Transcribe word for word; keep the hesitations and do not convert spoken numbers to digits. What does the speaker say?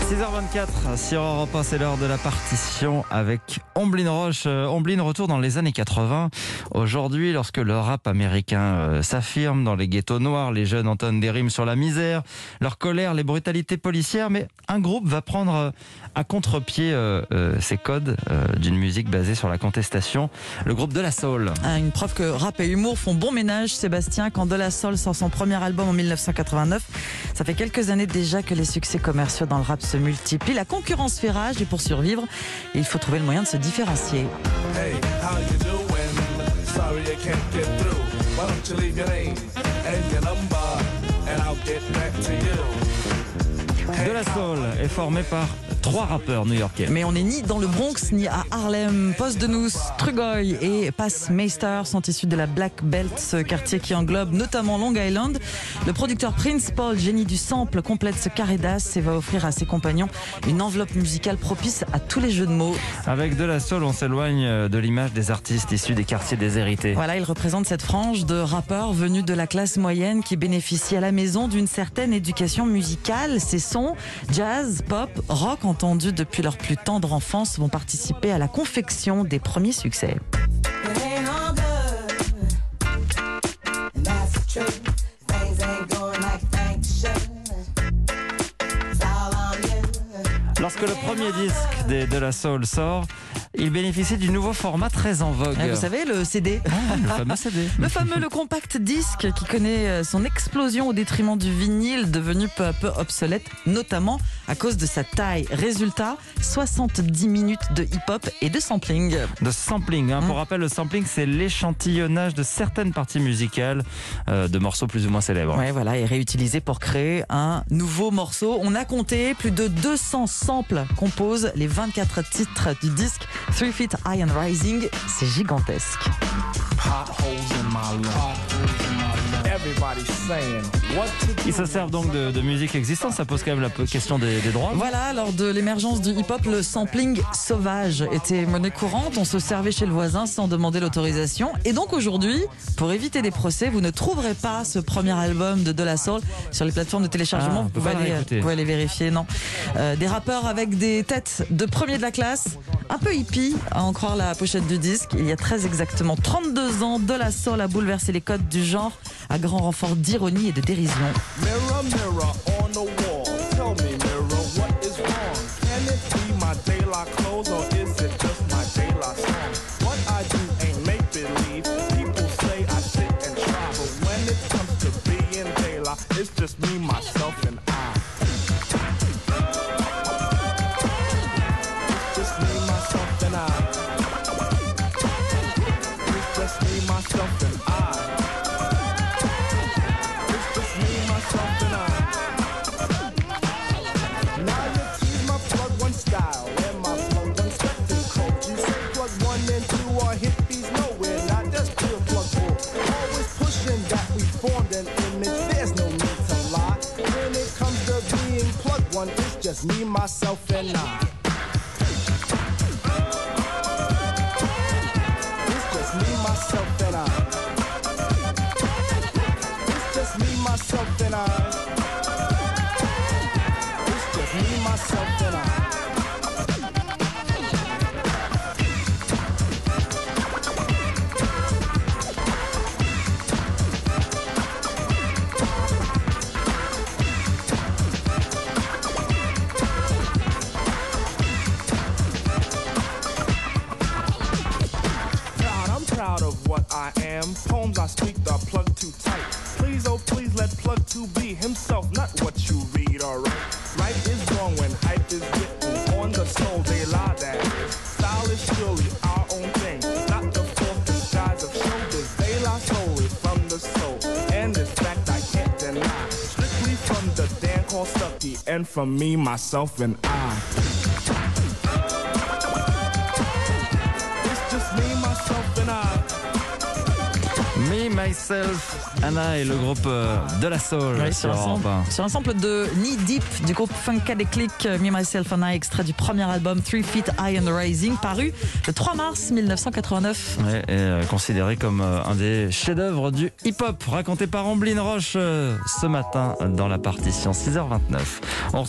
six heures vingt-quatre sur Europe un, c'est l'heure de la partition avec Omblin Roche. Omblin, retour dans les années quatre-vingts. Aujourd'hui, lorsque le rap américain euh, s'affirme dans les ghettos noirs, les jeunes entonnent des rimes sur la misère, leur colère, les brutalités policières, mais un groupe va prendre euh, à contre-pied euh, euh, ces codes euh, d'une musique basée sur la contestation, le groupe De La Soul. Ah, une preuve que rap et humour font bon ménage, Sébastien, quand De La Soul sort son premier album en dix-neuf cent quatre-vingt-neuf. Ça fait quelques années déjà que les succès commerciaux dans le rap se multiplient. La concurrence fait rage et pour survivre, il faut trouver le moyen de se différencier. Hey, how you doing? Sorry I can't get through. Why don't you leave your name and your number and I'll get back to you. De La Soul est formé par trois rappeurs new-yorkais. Mais on n'est ni dans le Bronx ni à Harlem. Post de Nous, Trugoy et Passmeister sont issus de la Black Belt, ce quartier qui englobe notamment Long Island. Le producteur Prince Paul, génie du sample, complète ce carré d'as et va offrir à ses compagnons une enveloppe musicale propice à tous les jeux de mots. Avec De La Soul, on s'éloigne de l'image des artistes issus des quartiers déshérités. Voilà, il représente cette frange de rappeurs venus de la classe moyenne qui bénéficie à la maison d'une certaine éducation musicale. Ces sons, jazz, pop, rock, entendus depuis leur plus tendre enfance, vont participer à la confection des premiers succès. Lorsque le premier disque des De La Soul sort, il bénéficie du nouveau format très en vogue. Vous savez, le C D. Ah, le fameux C D. Le fameux, le compact disque qui connaît son explosion au détriment du vinyle, devenu peu à peu obsolète, notamment à cause de sa taille. Résultat, soixante-dix minutes de hip-hop et de sampling. De sampling, hein. Mmh. Pour rappel, le sampling, c'est l'échantillonnage de certaines parties musicales euh, de morceaux plus ou moins célèbres. Ouais, voilà, et réutilisé pour créer un nouveau morceau. On a compté plus de deux cents samples composent les vingt-quatre titres du disque. Three Feet High and Rising, c'est gigantesque. Ils se servent donc de, de musique existante, ça pose quand même la question des, des droits. Voilà, lors de l'émergence du hip-hop, le sampling sauvage était monnaie courante. On se servait chez le voisin sans demander l'autorisation. Et donc aujourd'hui, pour éviter des procès, vous ne trouverez pas ce premier album de De La Soul sur les plateformes de téléchargement. Ah, vous, pouvez aller, vous pouvez aller vérifier, non. Euh, des rappeurs avec des têtes de premier de la classe, un peu hippie, à en croire la pochette du disque. Il y a très exactement trente-deux ans, De La Soul a bouleversé les codes du genre à grand renfort d'ironie et de dérision. Mirror, mirror on the wall. Tell me, mirror, what is wrong? Can it be my daylight clothes or is it just my daylight song? What I do ain't make believe. People say I sit and try, but when it comes to being daylight, it's just me, myself, and I. It's just me, myself, and I. It's just me, myself, and I. It's just me, myself, and I. It's just me, myself, and I. It's just me, myself, and I. It's just me, myself, and I. I am. Poems I speak the plug too tight. Please, oh please, let plug two be himself, not what you read, alright? Right is wrong when hype is written on the soul, they lie that is. Style is surely our own thing, not the false disguise of showbiz. They lie solely from the soul, and this fact I can't deny. Strictly from the Dan called Stucky, and from me, myself, and I. It's just me, myself, and I. Me, Myself and I, le groupe De La Soul. Oui, sur, un sample, sur un sample de Knee Deep du groupe Funkadelic, Me, Myself and I, extrait du premier album Three Feet High and Rising, paru le trois mars mille neuf cent quatre-vingt-neuf. Ouais, et euh, considéré comme euh, un des chefs-d'œuvre du hip-hop, raconté par Omblin Roche euh, ce matin dans la partition six heures vingt-neuf. On